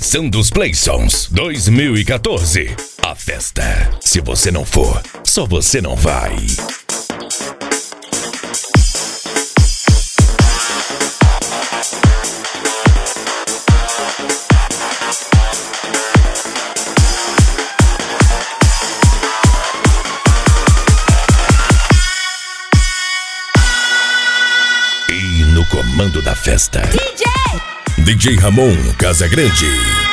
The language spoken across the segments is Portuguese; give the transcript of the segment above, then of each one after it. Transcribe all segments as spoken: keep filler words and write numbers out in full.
Mansão dos Playsons dois mil e quatorze. A festa. Se você não for, só você não vai. E no comando da festa, D J D J Ramon Casagrande.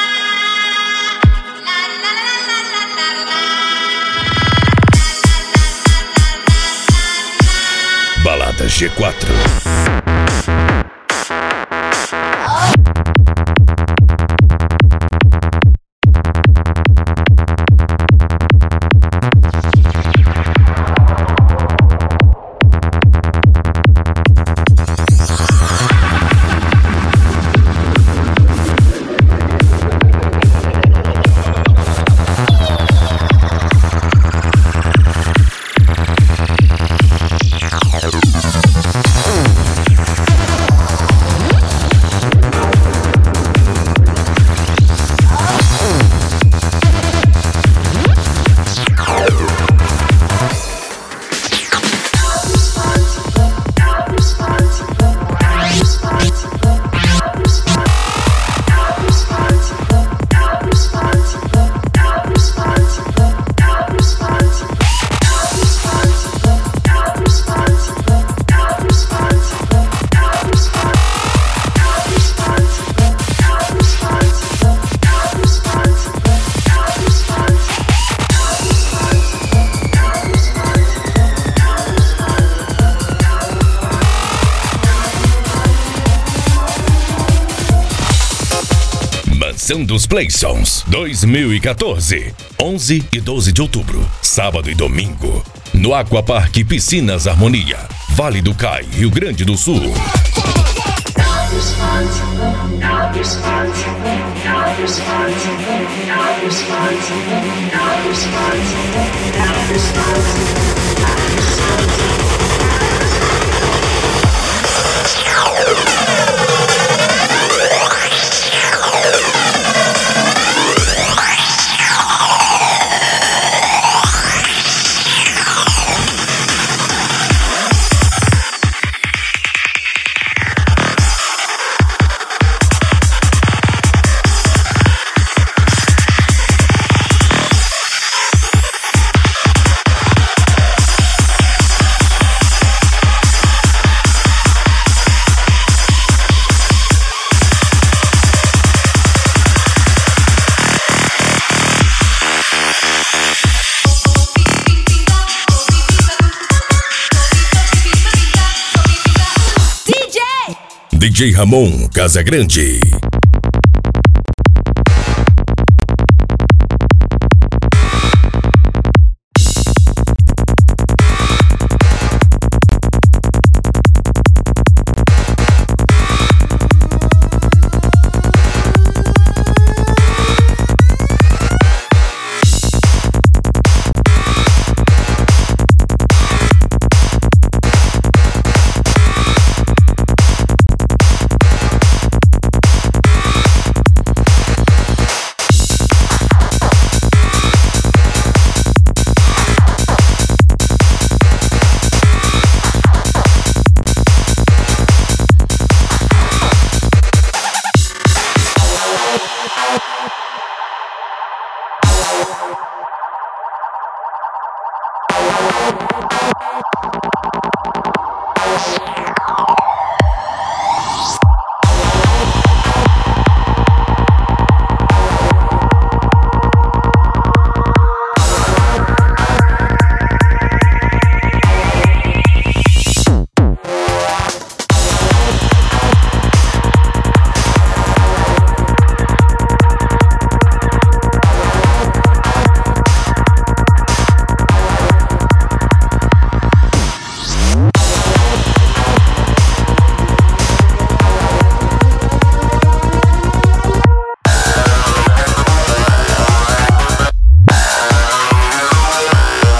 Balada G quatro. Mansão dos Playsons dois mil e quatorze, onze e doze de outubro, sábado e domingo, no Aquapark Piscinas Harmonia, Vale do Cai, Rio Grande do Sul. D J Ramon Casagrande.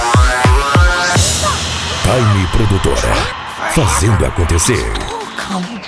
Time Produtora, fazendo acontecer.